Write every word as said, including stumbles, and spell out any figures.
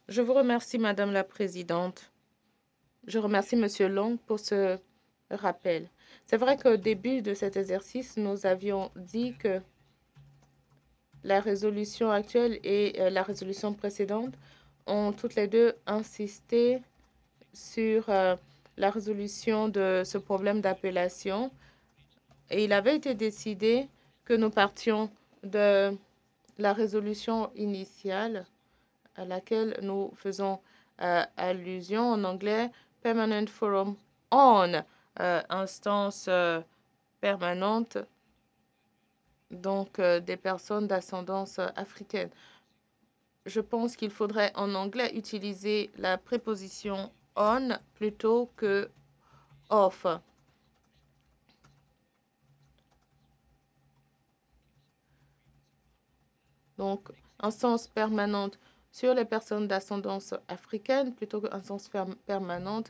Je vous remercie, Madame la Présidente. Je remercie Monsieur Long pour ce rappel. C'est vrai qu'au début de cet exercice, nous avions dit que la résolution actuelle et euh, la résolution précédente ont toutes les deux insisté sur euh, la résolution de ce problème d'appellation. Et il avait été décidé que nous partions de la résolution initiale à laquelle nous faisons euh, allusion en anglais, Permanent Forum on, euh, instance euh, permanente, donc euh, des personnes d'ascendance euh, africaine. Je pense qu'il faudrait en anglais utiliser la préposition on plutôt que of. Donc, instance permanente sur les personnes d'ascendance africaine plutôt qu'instance permanente